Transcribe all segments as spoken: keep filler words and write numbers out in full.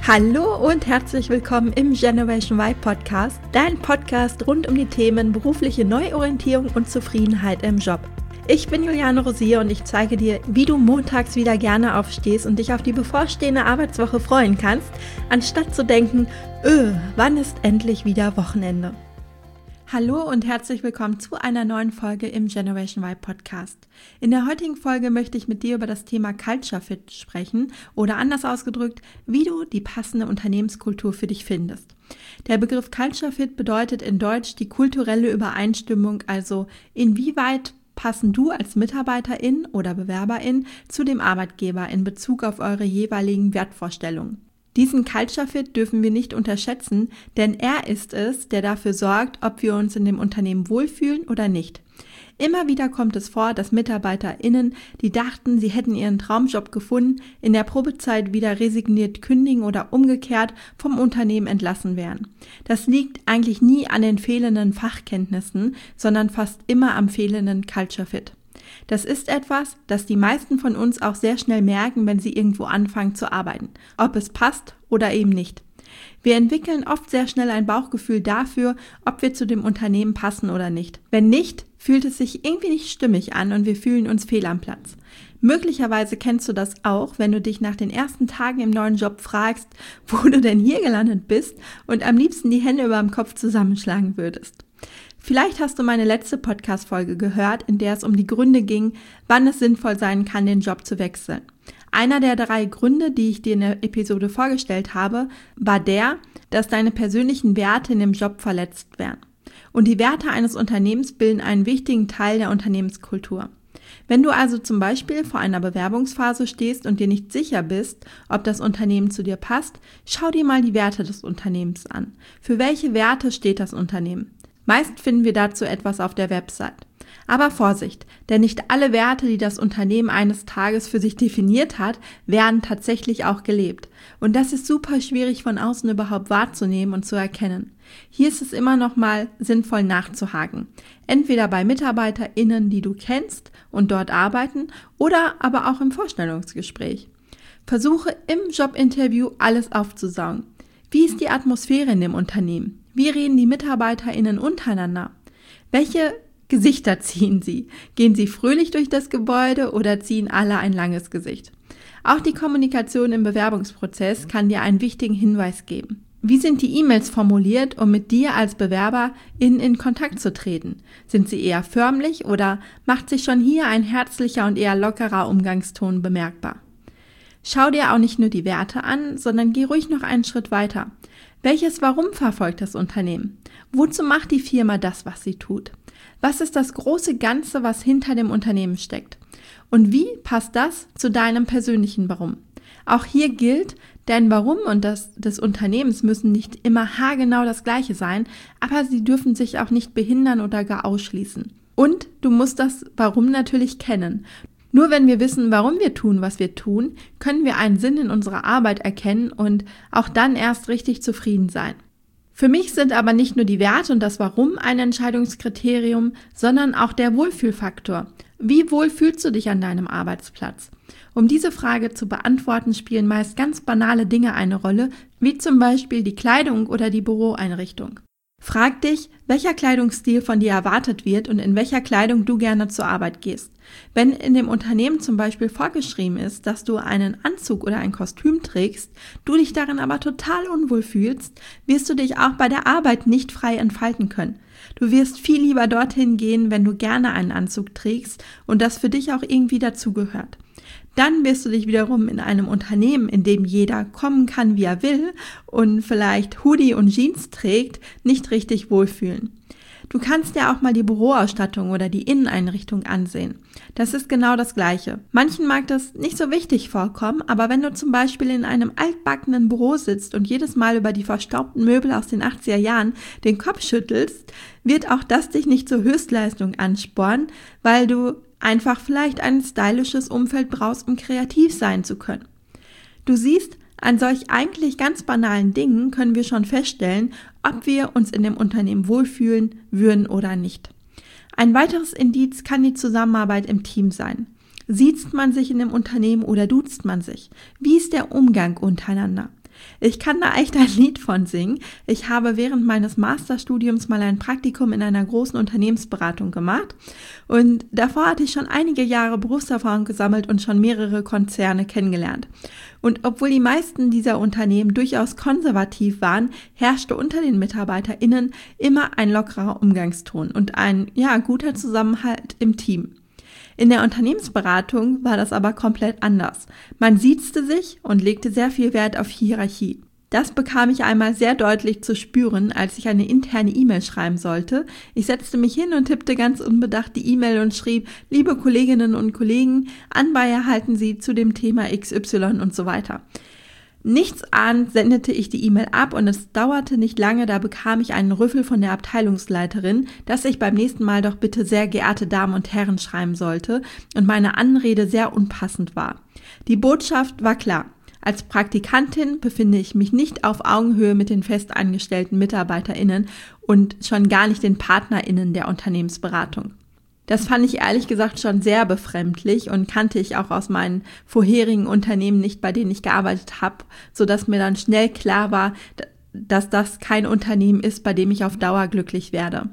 Hallo und herzlich willkommen im Generation Y Podcast, dein Podcast rund um die Themen berufliche Neuorientierung und Zufriedenheit im Job. Ich bin Juliane Rosier und ich zeige dir, wie du montags wieder gerne aufstehst und dich auf die bevorstehende Arbeitswoche freuen kannst, anstatt zu denken, öh, wann ist endlich wieder Wochenende? Hallo und herzlich willkommen zu einer neuen Folge im Generation Y Podcast. In der heutigen Folge möchte ich mit dir über das Thema Culture Fit sprechen oder anders ausgedrückt, wie du die passende Unternehmenskultur für dich findest. Der Begriff Culture Fit bedeutet in Deutsch die kulturelle Übereinstimmung, also inwieweit passen du als Mitarbeiterin oder Bewerberin zu dem Arbeitgeber in Bezug auf eure jeweiligen Wertvorstellungen. Diesen Culture Fit dürfen wir nicht unterschätzen, denn er ist es, der dafür sorgt, ob wir uns in dem Unternehmen wohlfühlen oder nicht. Immer wieder kommt es vor, dass MitarbeiterInnen, die dachten, sie hätten ihren Traumjob gefunden, in der Probezeit wieder resigniert kündigen oder umgekehrt vom Unternehmen entlassen werden. Das liegt eigentlich nie an den fehlenden Fachkenntnissen, sondern fast immer am fehlenden Culture Fit. Das ist etwas, das die meisten von uns auch sehr schnell merken, wenn sie irgendwo anfangen zu arbeiten, ob es passt oder eben nicht. Wir entwickeln oft sehr schnell ein Bauchgefühl dafür, ob wir zu dem Unternehmen passen oder nicht. Wenn nicht, fühlt es sich irgendwie nicht stimmig an und wir fühlen uns fehl am Platz. Möglicherweise kennst du das auch, wenn du dich nach den ersten Tagen im neuen Job fragst, wo du denn hier gelandet bist und am liebsten die Hände über dem Kopf zusammenschlagen würdest. Vielleicht hast du meine letzte Podcast-Folge gehört, in der es um die Gründe ging, wann es sinnvoll sein kann, den Job zu wechseln. Einer der drei Gründe, die ich dir in der Episode vorgestellt habe, war der, dass deine persönlichen Werte in dem Job verletzt werden. Und die Werte eines Unternehmens bilden einen wichtigen Teil der Unternehmenskultur. Wenn du also zum Beispiel vor einer Bewerbungsphase stehst und dir nicht sicher bist, ob das Unternehmen zu dir passt, schau dir mal die Werte des Unternehmens an. Für welche Werte steht das Unternehmen? Meist finden wir dazu etwas auf der Website. Aber Vorsicht, denn nicht alle Werte, die das Unternehmen eines Tages für sich definiert hat, werden tatsächlich auch gelebt. Und das ist super schwierig von außen überhaupt wahrzunehmen und zu erkennen. Hier ist es immer noch mal sinnvoll nachzuhaken. Entweder bei MitarbeiterInnen, die du kennst und dort arbeiten, oder aber auch im Vorstellungsgespräch. Versuche im Jobinterview alles aufzusaugen. Wie ist die Atmosphäre in dem Unternehmen? Wie reden die MitarbeiterInnen untereinander? Welche Gesichter ziehen sie? Gehen sie fröhlich durch das Gebäude oder ziehen alle ein langes Gesicht? Auch die Kommunikation im Bewerbungsprozess kann dir einen wichtigen Hinweis geben. Wie sind die E-Mails formuliert, um mit dir als Bewerberin in Kontakt zu treten? Sind sie eher förmlich oder macht sich schon hier ein herzlicher und eher lockerer Umgangston bemerkbar? Schau dir auch nicht nur die Werte an, sondern geh ruhig noch einen Schritt weiter. Welches Warum verfolgt das Unternehmen? Wozu macht die Firma das, was sie tut? Was ist das große Ganze, was hinter dem Unternehmen steckt? Und wie passt das zu deinem persönlichen Warum? Auch hier gilt, dein Warum und das des Unternehmens müssen nicht immer haargenau das gleiche sein, aber sie dürfen sich auch nicht behindern oder gar ausschließen. Und du musst das Warum natürlich kennen. Nur wenn wir wissen, warum wir tun, was wir tun, können wir einen Sinn in unserer Arbeit erkennen und auch dann erst richtig zufrieden sein. Für mich sind aber nicht nur die Werte und das Warum ein Entscheidungskriterium, sondern auch der Wohlfühlfaktor. Wie wohl fühlst du dich an deinem Arbeitsplatz? Um diese Frage zu beantworten, spielen meist ganz banale Dinge eine Rolle, wie zum Beispiel die Kleidung oder die Büroeinrichtung. Frag dich, welcher Kleidungsstil von dir erwartet wird und in welcher Kleidung du gerne zur Arbeit gehst. Wenn in dem Unternehmen zum Beispiel vorgeschrieben ist, dass du einen Anzug oder ein Kostüm trägst, du dich darin aber total unwohl fühlst, wirst du dich auch bei der Arbeit nicht frei entfalten können. Du wirst viel lieber dorthin gehen, wenn du gerne einen Anzug trägst und das für dich auch irgendwie dazugehört. Dann wirst du dich wiederum in einem Unternehmen, in dem jeder kommen kann, wie er will und vielleicht Hoodie und Jeans trägt, nicht richtig wohlfühlen. Du kannst dir auch mal die Büroausstattung oder die Inneneinrichtung ansehen. Das ist genau das Gleiche. Manchen mag das nicht so wichtig vorkommen, aber wenn du zum Beispiel in einem altbackenen Büro sitzt und jedes Mal über die verstaubten Möbel aus den achtziger Jahren den Kopf schüttelst, wird auch das dich nicht zur Höchstleistung anspornen, weil du einfach vielleicht ein stylisches Umfeld brauchst, um kreativ sein zu können. Du siehst, an solch eigentlich ganz banalen Dingen können wir schon feststellen, ob wir uns in dem Unternehmen wohlfühlen würden oder nicht. Ein weiteres Indiz kann die Zusammenarbeit im Team sein. Siezt man sich in dem Unternehmen oder duzt man sich? Wie ist der Umgang untereinander? Ich kann da echt ein Lied von singen. Ich habe während meines Masterstudiums mal ein Praktikum in einer großen Unternehmensberatung gemacht und davor hatte ich schon einige Jahre Berufserfahrung gesammelt und schon mehrere Konzerne kennengelernt. Und obwohl die meisten dieser Unternehmen durchaus konservativ waren, herrschte unter den MitarbeiterInnen immer ein lockerer Umgangston und ein, ja, guter Zusammenhalt im Team. In der Unternehmensberatung war das aber komplett anders. Man siezte sich und legte sehr viel Wert auf Hierarchie. Das bekam ich einmal sehr deutlich zu spüren, als ich eine interne E-Mail schreiben sollte. Ich setzte mich hin und tippte ganz unbedacht die E-Mail und schrieb: Liebe Kolleginnen und Kollegen, Anbei erhalten Sie zu dem Thema X Y und so weiter. Nichtsahnend sendete ich die E-Mail ab und es dauerte nicht lange, da bekam ich einen Rüffel von der Abteilungsleiterin, dass ich beim nächsten Mal doch bitte sehr geehrte Damen und Herren schreiben sollte und meine Anrede sehr unpassend war. Die Botschaft war klar: Als Praktikantin befinde ich mich nicht auf Augenhöhe mit den festangestellten MitarbeiterInnen und schon gar nicht den PartnerInnen der Unternehmensberatung. Das fand ich ehrlich gesagt schon sehr befremdlich und kannte ich auch aus meinen vorherigen Unternehmen nicht, bei denen ich gearbeitet habe, sodass mir dann schnell klar war, dass das kein Unternehmen ist, bei dem ich auf Dauer glücklich werde.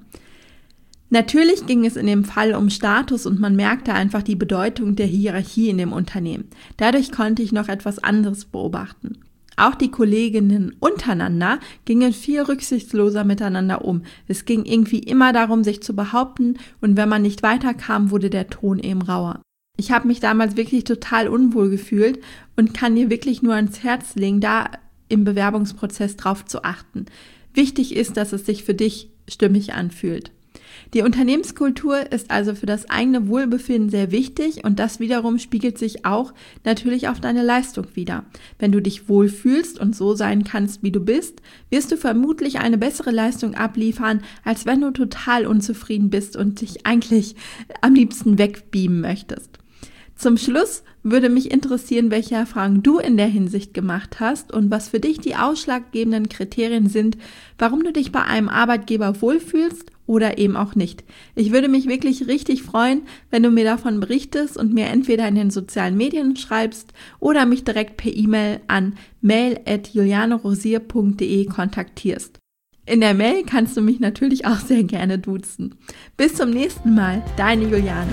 Natürlich ging es in dem Fall um Status und man merkte einfach die Bedeutung der Hierarchie in dem Unternehmen. Dadurch konnte ich noch etwas anderes beobachten. Auch die Kolleginnen untereinander gingen viel rücksichtsloser miteinander um. Es ging irgendwie immer darum, sich zu behaupten und wenn man nicht weiterkam, wurde der Ton eben rauer. Ich habe mich damals wirklich total unwohl gefühlt und kann dir wirklich nur ans Herz legen, da im Bewerbungsprozess drauf zu achten. Wichtig ist, dass es sich für dich stimmig anfühlt. Die Unternehmenskultur ist also für das eigene Wohlbefinden sehr wichtig und das wiederum spiegelt sich auch natürlich auf deine Leistung wider. Wenn du dich wohlfühlst und so sein kannst, wie du bist, wirst du vermutlich eine bessere Leistung abliefern, als wenn du total unzufrieden bist und dich eigentlich am liebsten wegbeamen möchtest. Zum Schluss würde mich interessieren, welche Erfahrungen du in der Hinsicht gemacht hast und was für dich die ausschlaggebenden Kriterien sind, warum du dich bei einem Arbeitgeber wohlfühlst oder eben auch nicht. Ich würde mich wirklich richtig freuen, wenn du mir davon berichtest und mir entweder in den sozialen Medien schreibst oder mich direkt per E-Mail an mail at julianerosier punkt de kontaktierst. In der Mail kannst du mich natürlich auch sehr gerne duzen. Bis zum nächsten Mal, deine Juliane.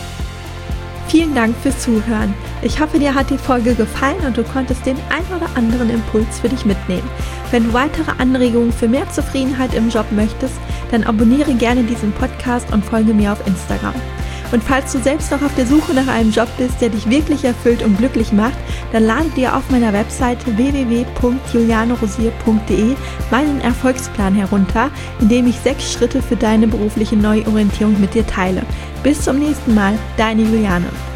Vielen Dank fürs Zuhören. Ich hoffe, dir hat die Folge gefallen und du konntest den ein oder anderen Impuls für dich mitnehmen. Wenn du weitere Anregungen für mehr Zufriedenheit im Job möchtest, dann abonniere gerne diesen Podcast und folge mir auf Instagram. Und falls du selbst noch auf der Suche nach einem Job bist, der dich wirklich erfüllt und glücklich macht, dann lade dir auf meiner Webseite w w w punkt julianerosier punkt de meinen Erfolgsplan herunter, in dem ich sechs Schritte für deine berufliche Neuorientierung mit dir teile. Bis zum nächsten Mal, deine Juliane.